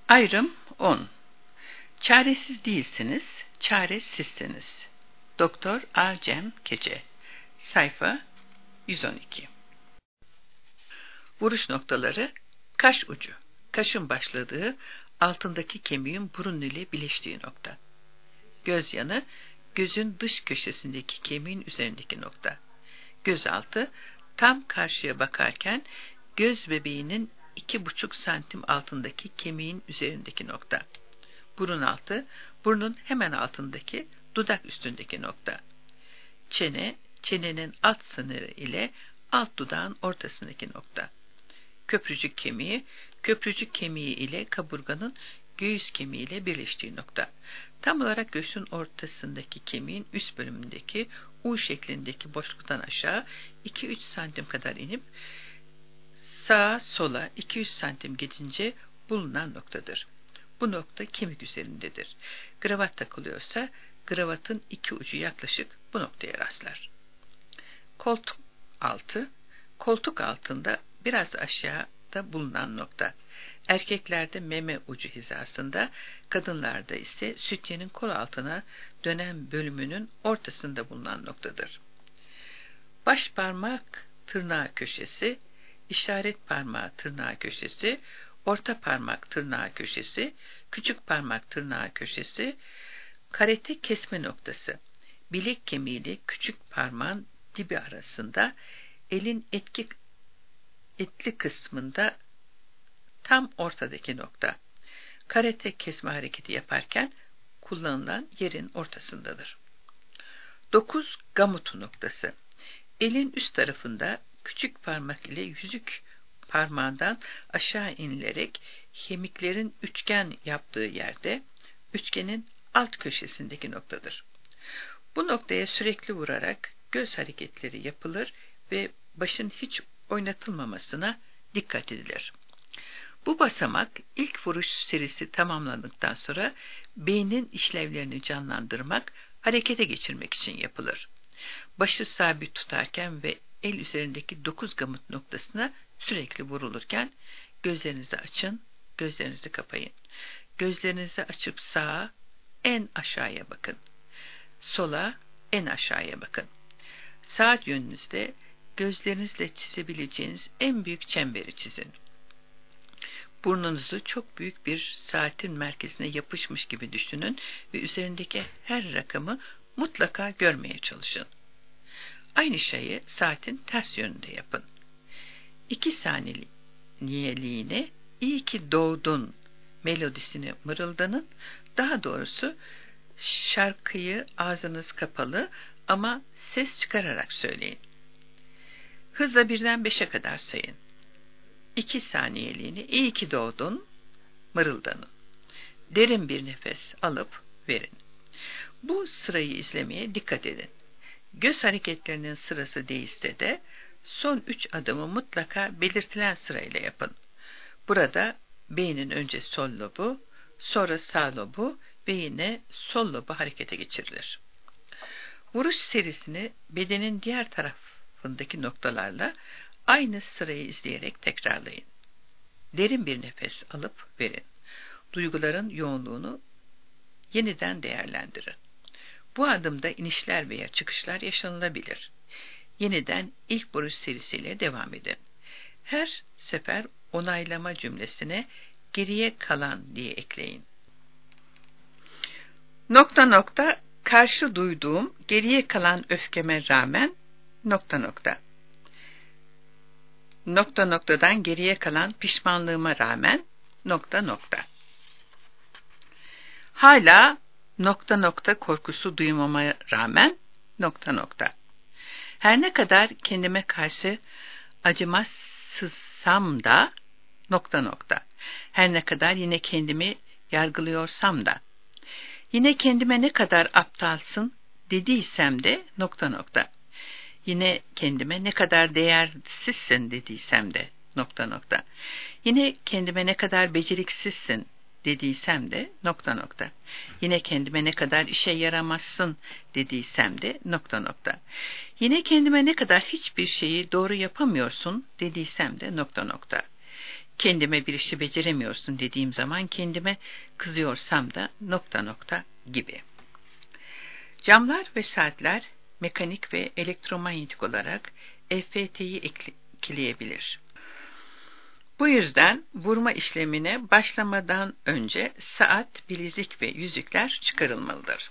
Ayrım 10. Çaresiz değilsiniz, çaresizsiniz. Doktor A. Cem Kece. Sayfa 112. Vuruş noktaları: kaş ucu, kaşın başladığı, altındaki kemiğin burun ile birleştiği nokta. Göz yanı, gözün dış köşesindeki kemiğin üzerindeki nokta. Göz altı, tam karşıya bakarken göz bebeğinin 2,5 santim altındaki kemiğin üzerindeki nokta. Burun altı, burnun hemen altındaki, dudak üstündeki nokta. Çene, çenenin alt sınırı ile alt dudağın ortasındaki nokta. Köprücük kemiği, köprücük kemiği ile kaburganın göğüs kemiği ile birleştiği nokta. Tam olarak göğsün ortasındaki kemiğin üst bölümündeki U şeklindeki boşluktan aşağı 2-3 santim kadar inip sağa sola 200 santim gidince bulunan noktadır. Bu nokta kemik üzerindedir. Kravat takılıyorsa kravatın iki ucu yaklaşık bu noktaya rastlar. Koltuk altı, koltuk altında biraz aşağıda bulunan nokta. Erkeklerde meme ucu hizasında, kadınlarda ise sütyenin kol altına dönen bölümünün ortasında bulunan noktadır. Baş parmak tırnağı köşesi, işaret parmağı tırnağı köşesi, orta parmak tırnağı köşesi, küçük parmak tırnağı köşesi, karate kesme noktası, bilek kemiği ile küçük parmağın dibi arasında, elin etli kısmında tam ortadaki nokta. Karate kesme hareketi yaparken kullanılan yerin ortasındadır. 9 gamutu noktası. Elin üst tarafında küçük parmak ile yüzük parmağından aşağı inilerek kemiklerin üçgen yaptığı yerde, üçgenin alt köşesindeki noktadır. Bu noktaya sürekli vurarak göz hareketleri yapılır ve başın hiç oynatılmamasına dikkat edilir. Bu basamak ilk vuruş serisi tamamlandıktan sonra beynin işlevlerini canlandırmak, harekete geçirmek için yapılır. Başı sabit tutarken ve el üzerindeki 9 gamut noktasına sürekli vurulurken gözlerinizi açın, gözlerinizi kapayın. Gözlerinizi açıp sağa, en aşağıya bakın. Sola, en aşağıya bakın. Sağ yönünüzde gözlerinizle çizebileceğiniz en büyük çemberi çizin. Burnunuzu çok büyük bir saatin merkezine yapışmış gibi düşünün ve üzerindeki her rakamı mutlaka görmeye çalışın. Aynı şeyi saatin ters yönünde yapın. 2 saniyeliğine "İyi ki doğdun" melodisini mırıldanın. Daha doğrusu şarkıyı ağzınız kapalı ama ses çıkararak söyleyin. Hızla birden 5'e kadar sayın. 2 saniyeliğine "İyi ki doğdun" mırıldanın. Derin bir nefes alıp verin. Bu sırayı izlemeye dikkat edin. Göz hareketlerinin sırası değişse de son 3 adımı mutlaka belirtilen sırayla yapın. Burada beynin önce sol lobu, sonra sağ lobu ve yine sol lobu harekete geçirilir. Vuruş serisini bedenin diğer tarafındaki noktalarla aynı sırayı izleyerek tekrarlayın. Derin bir nefes alıp verin. Duyguların yoğunluğunu yeniden değerlendirin. Bu adımda inişler veya çıkışlar yaşanılabilir. Yeniden ilk vuruş serisiyle devam edin. Her sefer onaylama cümlesine "geriye kalan" diye ekleyin. Nokta nokta, karşı duyduğum geriye kalan öfkeme rağmen nokta nokta. Nokta noktadan geriye kalan pişmanlığıma rağmen nokta nokta. Hala nokta nokta korkusu duymama rağmen nokta nokta. Her ne kadar kendime karşı acımasızsam da nokta nokta. Her ne kadar yine kendimi yargılıyorsam da. Yine kendime ne kadar aptalsın dediysem de nokta nokta. Yine kendime ne kadar değersizsin dediysem de nokta nokta. Yine kendime ne kadar beceriksizsin dediysem de nokta nokta. Yine kendime ne kadar işe yaramazsın dediysem de nokta nokta. Yine kendime ne kadar hiçbir şeyi doğru yapamıyorsun dediysem de nokta nokta. Kendime bir işi beceremiyorsun dediğim zaman kendime kızıyorsam da ... gibi. Camlar ve saatler mekanik ve elektromanyetik olarak EFT'yi etkileyebilir. Bu yüzden vurma işlemine başlamadan önce saat, bilezik ve yüzükler çıkarılmalıdır.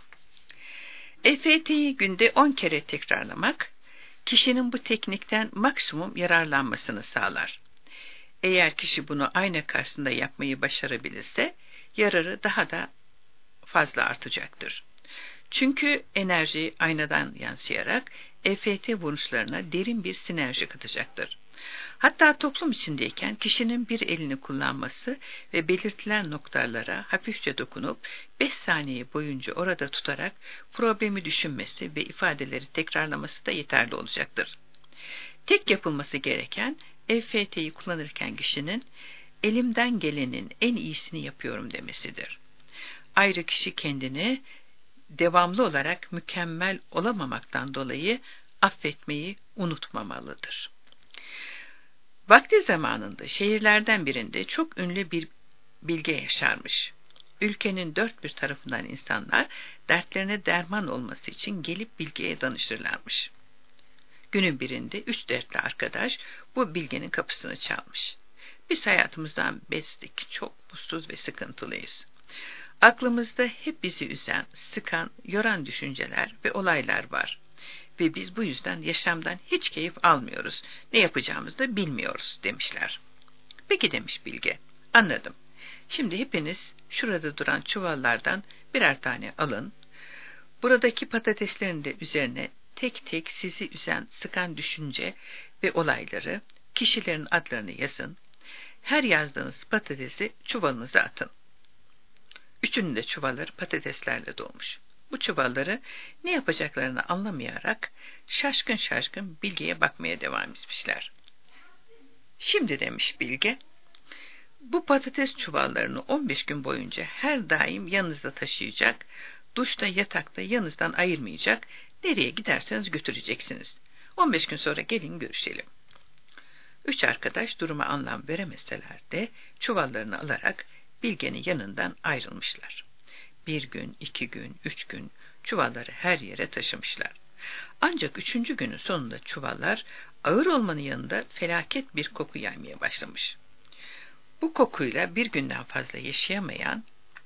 EFT'yi günde 10 kere tekrarlamak, kişinin bu teknikten maksimum yararlanmasını sağlar. Eğer kişi bunu ayna karşısında yapmayı başarabilirse, yararı daha da fazla artacaktır. Çünkü enerji aynadan yansıyarak EFT vuruşlarına derin bir sinerji katacaktır. Hatta toplum içindeyken kişinin bir elini kullanması ve belirtilen noktalara hafifçe dokunup 5 saniye boyunca orada tutarak problemi düşünmesi ve ifadeleri tekrarlaması da yeterli olacaktır. Tek yapılması gereken EFT'yi kullanırken kişinin elimden gelenin en iyisini yapıyorum demesidir. Ayrıca kişi kendini devamlı olarak mükemmel olamamaktan dolayı affetmeyi unutmamalıdır. Vakti zamanında şehirlerden birinde çok ünlü bir bilge yaşarmış. Ülkenin dört bir tarafından insanlar dertlerine derman olması için gelip bilgeye danışırlarmış. Günün birinde 3 dertli arkadaş bu bilgenin kapısını çalmış. Biz hayatımızdan bezdik, çok mutsuz ve sıkıntılıyız. Aklımızda hep bizi üzen, sıkan, yoran düşünceler ve olaylar var. Ve biz bu yüzden yaşamdan hiç keyif almıyoruz. Ne yapacağımızı da bilmiyoruz demişler. Peki demiş bilge, anladım. Şimdi hepiniz şurada duran çuvallardan birer tane alın. Buradaki patateslerin de üzerine tek tek sizi üzen, sıkan düşünce ve olayları, kişilerin adlarını yazın. Her yazdığınız patatesi çuvalınıza atın. Üçünün de çuvalları patateslerle dolmuş. Bu çuvalları ne yapacaklarını anlamayarak şaşkın şaşkın bilgeye bakmaya devam etmişler. Şimdi demiş bilge, bu patates çuvallarını 15 gün boyunca her daim yanınızda taşıyacak, duşta yatakta yanınızdan ayırmayacak, nereye giderseniz götüreceksiniz. 15 gün sonra gelin görüşelim. 3 arkadaş duruma anlam veremeseler de çuvallarını alarak bilgenin yanından ayrılmışlar. 1 gün, 2 gün, 3 gün çuvalları her yere taşımışlar. Ancak 3. günün sonunda çuvallar ağır olmanın yanında felaket bir koku yaymaya başlamış. Bu kokuyla bir günden fazla yaşayamayan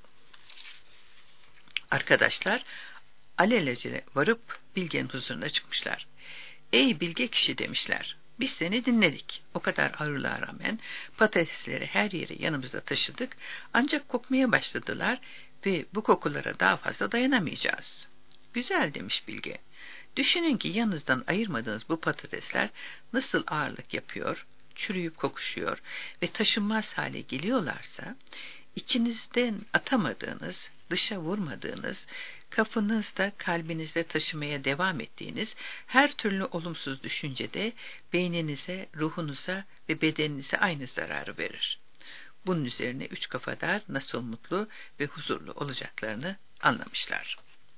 arkadaşlar alelacele varıp bilgenin huzuruna çıkmışlar. Ey bilge kişi demişler, biz seni dinledik. O kadar ağırlığa rağmen patatesleri her yere yanımızda taşıdık ancak kokmaya başladılar ve bu kokulara daha fazla dayanamayacağız. Güzel demiş bilge. Düşünün ki yanınızdan ayırmadığınız bu patatesler nasıl ağırlık yapıyor, çürüyüp kokuşuyor ve taşınmaz hale geliyorlarsa, içinizden atamadığınız, dışa vurmadığınız, kafanızda, kalbinizde taşımaya devam ettiğiniz her türlü olumsuz düşüncede beyninize, ruhunuza ve bedeninize aynı zararı verir. Bunun üzerine 3 kafadar nasıl mutlu ve huzurlu olacaklarını anlamışlar.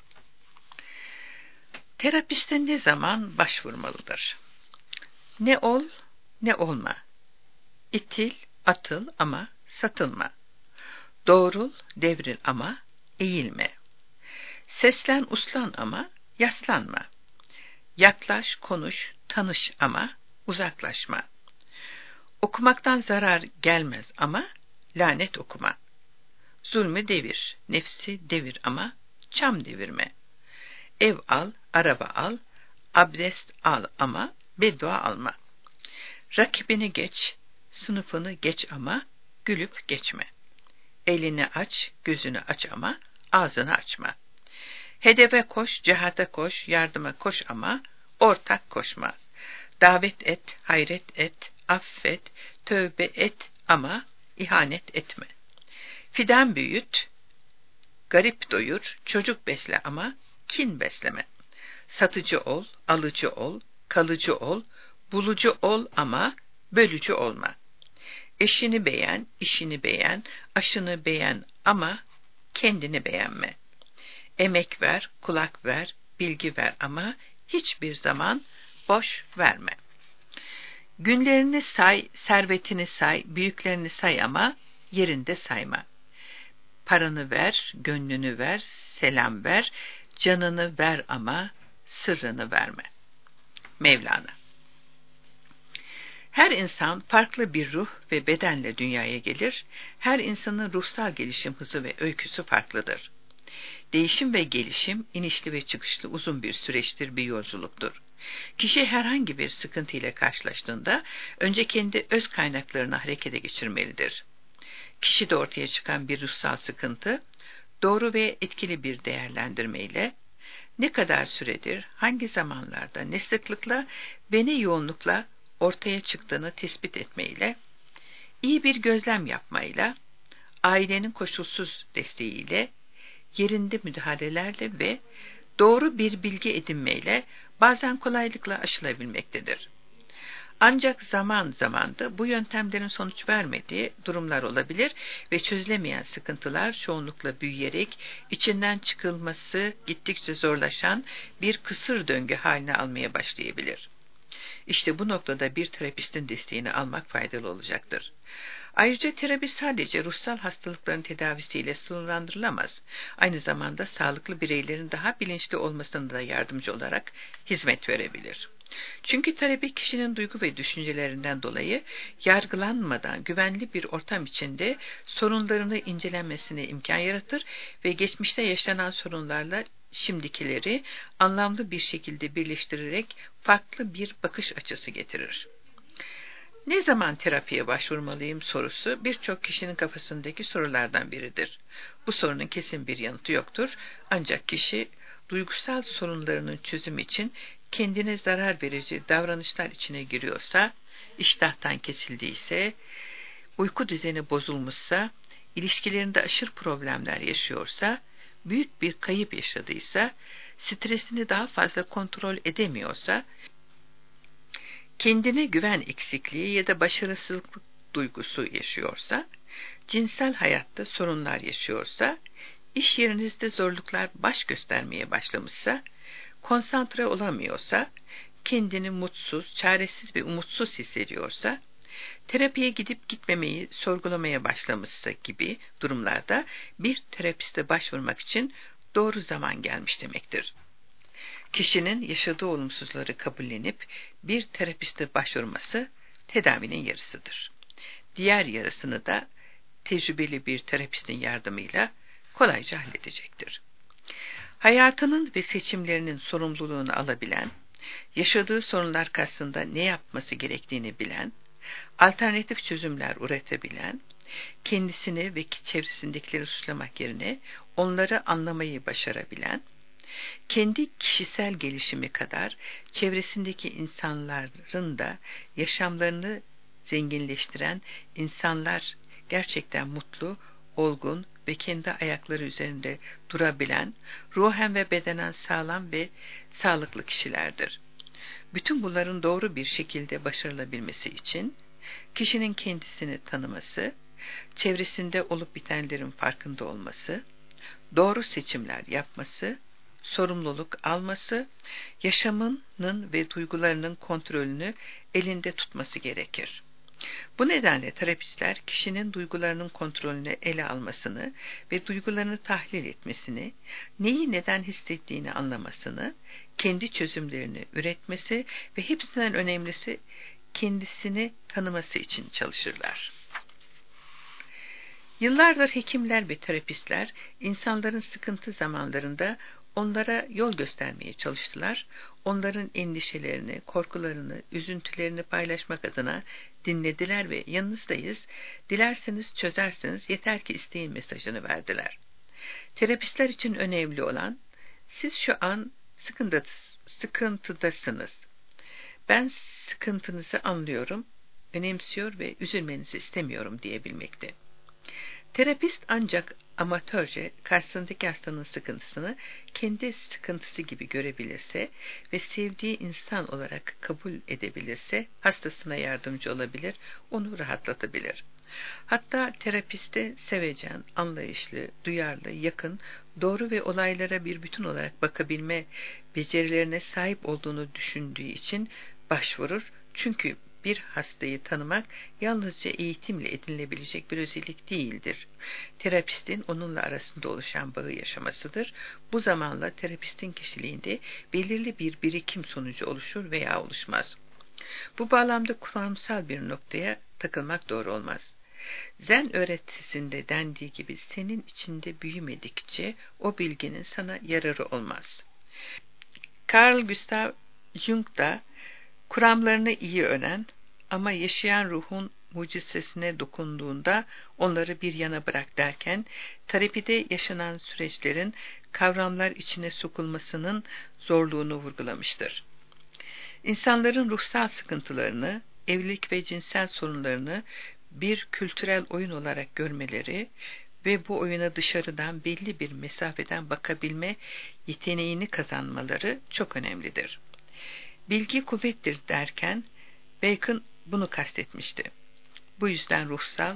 Terapiste ne zaman başvurmalıdır? Ne ol, ne olma. İtil, atıl ama satılma. Doğrul, devril ama eğilme. Seslen, uslan ama yaslanma. Yaklaş, konuş, tanış ama uzaklaşma. Okumaktan zarar gelmez ama lanet okuma. Zulmü devir, nefsi devir ama çam devirme. Ev al, araba al, abdest al ama beddua alma. Rakibini geç, sınıfını geç ama gülüp geçme. Elini aç, gözünü aç ama ağzını açma. Hedefe koş, cihata koş, yardıma koş ama ortak koşma. Davet et, hayret et, affet, tövbe et ama ihanet etme. Fidan büyüt, garip doyur, çocuk besle ama kin besleme. Satıcı ol, alıcı ol, kalıcı ol, bulucu ol ama bölücü olma. Eşini beğen, işini beğen, aşını beğen ama kendini beğenme. Emek ver, kulak ver, bilgi ver ama hiçbir zaman boş verme. Günlerini say, servetini say, büyüklerini say ama yerinde sayma. Paranı ver, gönlünü ver, selam ver, canını ver ama sırrını verme. Mevlana. Her insan farklı bir ruh ve bedenle dünyaya gelir. Her insanın ruhsal gelişim hızı ve öyküsü farklıdır. Değişim ve gelişim inişli ve çıkışlı uzun bir süreçtir, bir yolculuktur. Kişi herhangi bir sıkıntı ile karşılaştığında önce kendi öz kaynaklarını harekete geçirmelidir. Kişide ortaya çıkan bir ruhsal sıkıntı, doğru ve etkili bir değerlendirmeyle, ne kadar süredir, hangi zamanlarda, ne sıklıkla ve ne yoğunlukla ortaya çıktığını tespit etmeyle, iyi bir gözlem yapmayla, ailenin koşulsuz desteğiyle, yerinde müdahalelerle ve doğru bir bilgi edinmeyle bazen kolaylıkla aşılabilmektedir. Ancak zaman zaman da bu yöntemlerin sonuç vermediği durumlar olabilir ve çözülemeyen sıkıntılar çoğunlukla büyüyerek içinden çıkılması gittikçe zorlaşan bir kısır döngü haline almaya başlayabilir. İşte bu noktada bir terapistin desteğini almak faydalı olacaktır. Ayrıca terapi sadece ruhsal hastalıkların tedavisiyle sınırlandırılamaz. Aynı zamanda sağlıklı bireylerin daha bilinçli olmasına da yardımcı olarak hizmet verebilir. Çünkü terapi kişinin duygu ve düşüncelerinden dolayı yargılanmadan güvenli bir ortam içinde sorunlarını incelenmesine imkan yaratır ve geçmişte yaşanan sorunlarla şimdikileri anlamlı bir şekilde birleştirerek farklı bir bakış açısı getirir. Ne zaman terapiye başvurmalıyım sorusu birçok kişinin kafasındaki sorulardan biridir. Bu sorunun kesin bir yanıtı yoktur. Ancak kişi duygusal sorunlarının çözümü için kendine zarar verici davranışlar içine giriyorsa, iştahtan kesildiyse, uyku düzeni bozulmuşsa, ilişkilerinde aşırı problemler yaşıyorsa, büyük bir kayıp yaşadıysa, stresini daha fazla kontrol edemiyorsa, kendine güven eksikliği ya da başarısızlık duygusu yaşıyorsa, cinsel hayatta sorunlar yaşıyorsa, iş yerinizde zorluklar baş göstermeye başlamışsa, konsantre olamıyorsa, kendini mutsuz, çaresiz ve umutsuz hissediyorsa, terapiye gidip gitmemeyi sorgulamaya başlamışsa gibi durumlarda bir terapiste başvurmak için doğru zaman gelmiş demektir. Kişinin yaşadığı olumsuzları kabullenip bir terapiste başvurması tedavinin yarısıdır. Diğer yarısını da tecrübeli bir terapistin yardımıyla kolayca halledecektir. Hayatının ve seçimlerinin sorumluluğunu alabilen, yaşadığı sorunlar karşısında ne yapması gerektiğini bilen, alternatif çözümler üretebilen, kendisini ve çevresindekileri suçlamak yerine onları anlamayı başarabilen, kendi kişisel gelişimi kadar çevresindeki insanların da yaşamlarını zenginleştiren insanlar gerçekten mutlu, olgun ve kendi ayakları üzerinde durabilen, ruhen ve bedenen sağlam ve sağlıklı kişilerdir. Bütün bunların doğru bir şekilde başarılabilmesi için kişinin kendisini tanıması, çevresinde olup bitenlerin farkında olması, doğru seçimler yapması, sorumluluk alması, yaşamının ve duygularının kontrolünü elinde tutması gerekir. Bu nedenle terapistler kişinin duygularının kontrolünü ele almasını ve duygularını tahlil etmesini, neyi neden hissettiğini anlamasını, kendi çözümlerini üretmesi ve hepsinden önemlisi kendisini tanıması için çalışırlar. Yıllardır hekimler ve terapistler insanların sıkıntı zamanlarında onlara yol göstermeye çalıştılar. Onların endişelerini, korkularını, üzüntülerini paylaşmak adına dinlediler ve yanınızdayız, dilerseniz çözersiniz, yeter ki isteyin mesajını verdiler. Terapistler için önemli olan, siz şu an sıkıntıdasınız. Ben sıkıntınızı anlıyorum, önemsiyor ve üzülmenizi istemiyorum diyebilmekte. Terapist ancak amatörce karşısındaki hastanın sıkıntısını kendi sıkıntısı gibi görebilirse ve sevdiği insan olarak kabul edebilirse hastasına yardımcı olabilir, onu rahatlatabilir. Hatta terapiste sevecen, anlayışlı, duyarlı, yakın, doğru ve olaylara bir bütün olarak bakabilme becerilerine sahip olduğunu düşündüğü için başvurur. Çünkü bir hastayı tanımak yalnızca eğitimle edinilebilecek bir özellik değildir. Terapistin onunla arasında oluşan bağı yaşamasıdır. Bu zamanla terapistin kişiliğinde belirli bir birikim sonucu oluşur veya oluşmaz. Bu bağlamda kuramsal bir noktaya takılmak doğru olmaz. Zen öğretisinde dendiği gibi senin içinde büyümedikçe o bilginin sana yararı olmaz. Carl Gustav Jung da kuramlarını iyi öğren ama yaşayan ruhun mucizesine dokunduğunda onları bir yana bırak derken, terapide yaşanan süreçlerin kavramlar içine sokulmasının zorluğunu vurgulamıştır. İnsanların ruhsal sıkıntılarını, evlilik ve cinsel sorunlarını bir kültürel oyun olarak görmeleri ve bu oyuna dışarıdan belli bir mesafeden bakabilme yeteneğini kazanmaları çok önemlidir. Bilgi kuvvettir derken Bacon bunu kastetmişti. Bu yüzden ruhsal,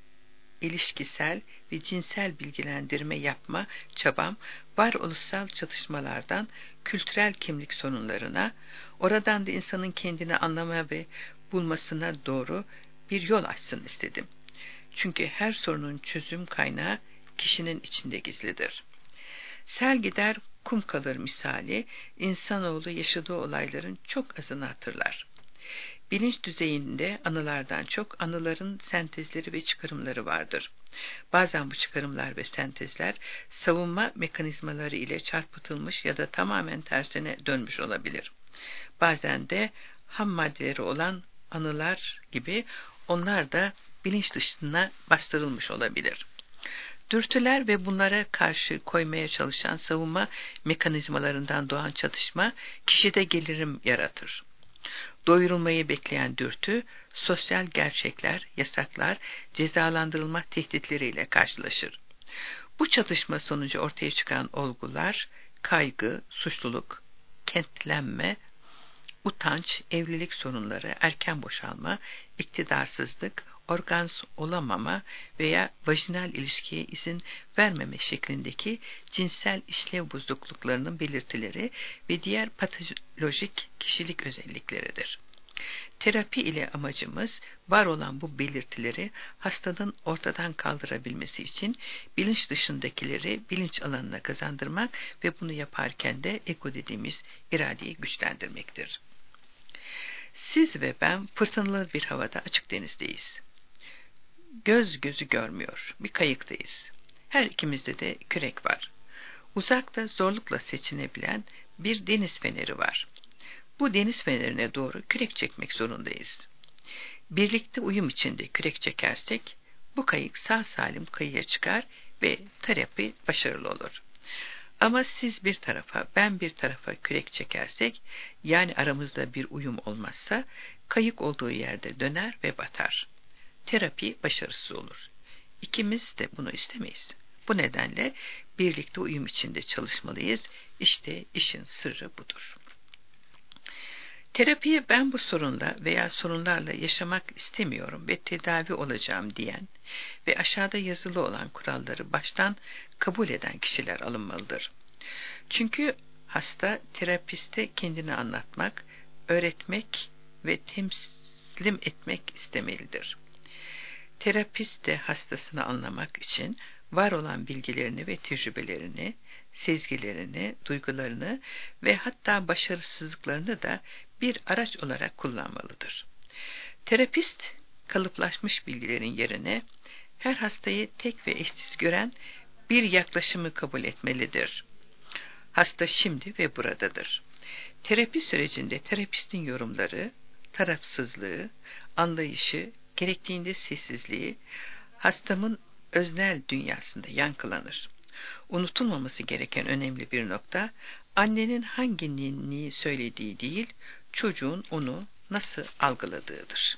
ilişkisel ve cinsel bilgilendirme yapma çabam, varoluşsal çatışmalardan kültürel kimlik sorunlarına, oradan da insanın kendini anlama ve bulmasına doğru bir yol açsın istedim. Çünkü her sorunun çözüm kaynağı kişinin içinde gizlidir. Sel gider, kum kalır misali, insanoğlu yaşadığı olayların çok azını hatırlar. Bilinç düzeyinde anılardan çok anıların sentezleri ve çıkarımları vardır. Bazen bu çıkarımlar ve sentezler savunma mekanizmaları ile çarpıtılmış ya da tamamen tersine dönmüş olabilir. Bazen de ham maddeleri olan anılar gibi onlar da bilinç dışına bastırılmış olabilir. Dürtüler ve bunlara karşı koymaya çalışan savunma mekanizmalarından doğan çatışma kişide gerilim yaratır. Doyurulmayı bekleyen dürtü, sosyal gerçekler, yasaklar, cezalandırılma tehditleriyle karşılaşır. Bu çatışma sonucu ortaya çıkan olgular, kaygı, suçluluk, kentlenme, utanç, evlilik sorunları, erken boşalma, iktidarsızlık, orgazm olamama veya vajinal ilişkiye izin vermeme şeklindeki cinsel işlev bozukluklarının belirtileri ve diğer patolojik kişilik özellikleridir. Terapi ile amacımız var olan bu belirtileri hastanın ortadan kaldırabilmesi için bilinç dışındakileri bilinç alanına kazandırmak ve bunu yaparken de ego dediğimiz iradeyi güçlendirmektir. Siz ve ben fırtınalı bir havada açık denizdeyiz. Göz gözü görmüyor. Bir kayıktayız. Her ikimizde de kürek var. Uzakta zorlukla seçinebilen bir deniz feneri var. Bu deniz fenerine doğru kürek çekmek zorundayız. Birlikte uyum içinde kürek çekersek bu kayık sağ salim kıyıya çıkar ve terapi başarılı olur. Ama siz bir tarafa, ben bir tarafa kürek çekersek, yani aramızda bir uyum olmazsa, kayık olduğu yerde döner ve batar. Terapi başarısız olur. İkimiz de bunu istemeyiz. Bu nedenle birlikte uyum içinde çalışmalıyız. İşte işin sırrı budur. Terapiye ben bu sorunla veya sorunlarla yaşamak istemiyorum ve tedavi olacağım diyen ve aşağıda yazılı olan kuralları baştan kabul eden kişiler alınmalıdır. Çünkü hasta terapiste kendini anlatmak, öğretmek ve teslim etmek istemelidir. Terapist de hastasını anlamak için var olan bilgilerini ve tecrübelerini, sezgilerini, duygularını ve hatta başarısızlıklarını da bir araç olarak kullanmalıdır. Terapist, kalıplaşmış bilgilerin yerine her hastayı tek ve eşsiz gören bir yaklaşımı kabul etmelidir. Hasta şimdi ve buradadır. Terapi sürecinde terapistin yorumları, tarafsızlığı, anlayışı, gerektiğinde sessizliği, hastamın öznel dünyasında yankılanır. Unutulmaması gereken önemli bir nokta, annenin hangi ninniyi söylediği değil, çocuğun onu nasıl algıladığıdır.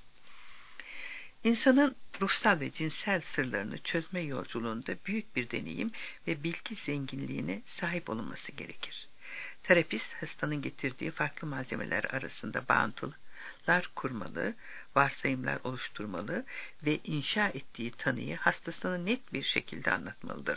İnsanın ruhsal ve cinsel sırlarını çözme yolculuğunda büyük bir deneyim ve bilgi zenginliğine sahip olunması gerekir. Terapist, hastanın getirdiği farklı malzemeler arasında bağıntılar kurmalı, varsayımlar oluşturmalı ve inşa ettiği tanıyı hastasına net bir şekilde anlatmalıdır.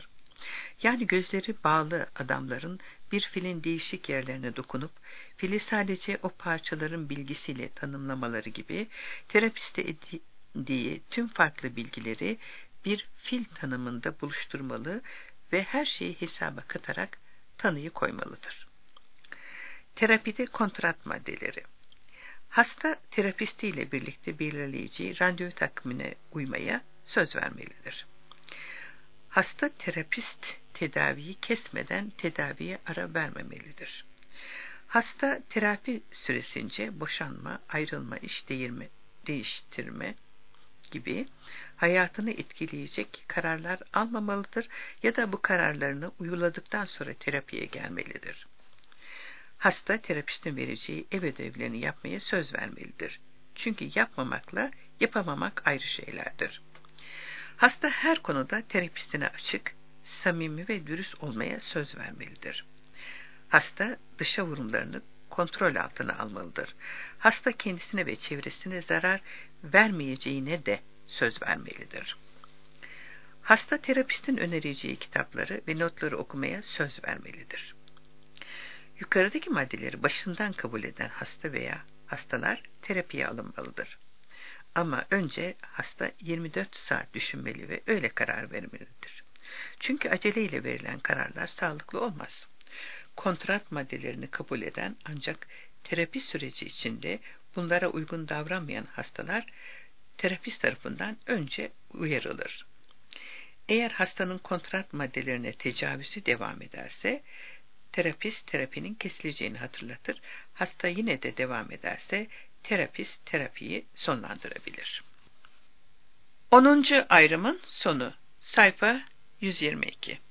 Yani gözleri bağlı adamların bir filin değişik yerlerine dokunup, fili sadece o parçaların bilgisiyle tanımlamaları gibi, terapiste edindiği tüm farklı bilgileri bir fil tanımında buluşturmalı ve her şeyi hesaba katarak tanıyı koymalıdır. Terapide kontrat maddeleri. Hasta terapistiyle birlikte belirleyeceği randevu takvimine uymaya söz vermelidir. Hasta terapist tedaviyi kesmeden tedaviye ara vermemelidir. Hasta terapi süresince boşanma, ayrılma, iş değiştirme gibi hayatını etkileyecek kararlar almamalıdır ya da bu kararlarını uyguladıktan sonra terapiye gelmelidir. Hasta terapistin vereceği ev ödevlerini yapmaya söz vermelidir. Çünkü yapmamakla yapamamak ayrı şeylerdir. Hasta her konuda terapistine açık, samimi ve dürüst olmaya söz vermelidir. Hasta dışa vurumlarını kontrol altına almalıdır. Hasta kendisine ve çevresine zarar vermeyeceğine de söz vermelidir. Hasta terapistin önereceği kitapları ve notları okumaya söz vermelidir. Yukarıdaki maddeleri başından kabul eden hasta veya hastalar terapiye alınmalıdır. Ama önce hasta 24 saat düşünmeli ve öyle karar vermelidir. Çünkü aceleyle verilen kararlar sağlıklı olmaz. Kontrat maddelerini kabul eden ancak terapi süreci içinde bunlara uygun davranmayan hastalar terapist tarafından önce uyarılır. Eğer hastanın kontrat maddelerine tecavüzü devam ederse, terapist terapinin kesileceğini hatırlatır. Hasta yine de devam ederse, terapist terapiyi sonlandırabilir. 10. ayrımın sonu. Sayfa 122.